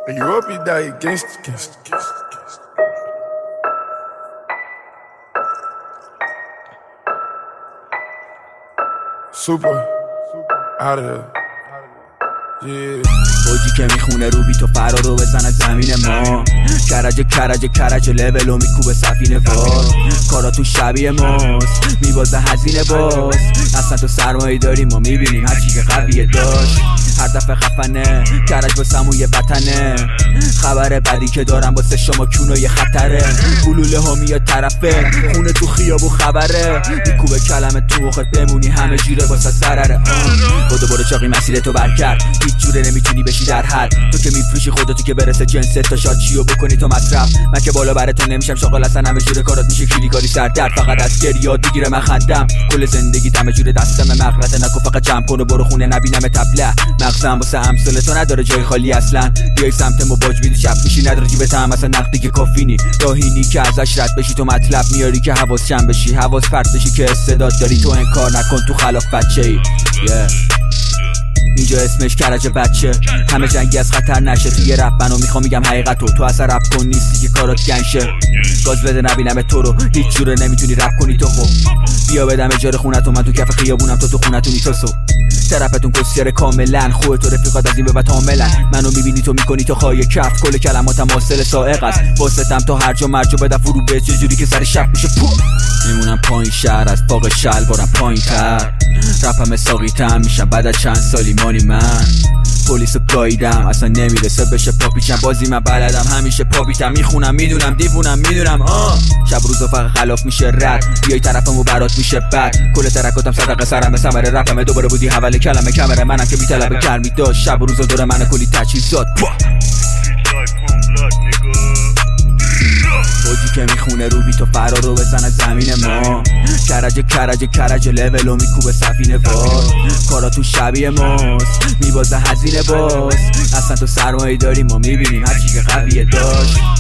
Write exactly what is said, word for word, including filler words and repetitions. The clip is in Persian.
When you up, you die gangsta, gangsta, gangsta, gangsta. Super, out of there. اوجی که میخونه رو بی تو فرا رو بزنه زمین ما کرج کرج کرج لولو میکوبه سفینه وار کاراتون شبیه ماست میبازه هزینه باز اصلا تو سرمایه داری ما میبینیم هرچی که قویه داشت هر دفعه خفنه کرج با سموی وطنه خبر بدی که دارم واسه شما کونای خطره گلوله ها میاد طرفه خونه تو خیابو خبره میکوبه کلمه تو مخت بمونی همه جیره واسه ضرره بدو برو چاقی مسیر تو برکرد هیچ جوره نمیتونی بشی در حد تو که میفروشی خودتو که برسه جنست تا شاد چیو بکنی تو مصرف من که بالا براتون نمیشم شاغل اصلا همه جوره کارات میشه کلی کاری سردرد فقط از گریاد دیگیره من خندم کل زندگی همه جوره دستم مغلطه نکن فقط جمع کن و برو خونه نبینم تبله مغزم واسه امثال تو نداره جای خالی اصلا بیای سمت ما باج میدی شب میشی نداره جیبت هم اصلا نقدی که کافینی راهینی که ازش رد بشی تو مطلب میاری که حواس جمع بشی حواس پرت بشی که استعداد داری تو انکار نکن تو خلاف بچه‌ای yeah. اینجا اسمش کرج بچه همه جنگی از خطر نشه توی رپ منو میخوام میگم حقیقتو تو اصلا رپ کن نیستی که کارات گنشه گاز بده نبینم تو رو هیچ جوره نمیتونی رپ کنی تو خب بیا بدم اجاره خونتو من تو کف خیابونم تو تو خونتونی تو سو ترپتون کسیر کاملا خودت و رفیقات از این به بعد عاملا منو میبینی تو میکنی تو خواهی کف کل کلماتم حاصل سائق است واسطم تا هر جا مرجو بده فرو به چه جوری که سر شب میشه پو میمونم پایین شهر از باغ شلوارم پایین تر رپم ساقیتم میشم بعد از چند سالی مانی من پلیسو گاییدم اصلا نمیرسه بشه پاپیچم بازی من بلدم همیشه پاپیتم میخونم میدونم دیوونم میدونم آه شب روزو فقط خلاف میشه رد بیای طرفمو برات میشه بد کل ترکاتم صدقه سرم به ثمر رپم دوباره بودی حول کلمه کمره منم که میطلبه گرمی داشت شب روزو دور من کلی تجهیزات اوجی که میخونه رو بی تو فرا رو بزنه زمین ما کرج کرج کرج لولو میکوبه سفینه وار کاراتون شبیه ماست میبازه هزینه باز اصلا تو سرمایه داری ما میبینیم هرچی که قویه داشت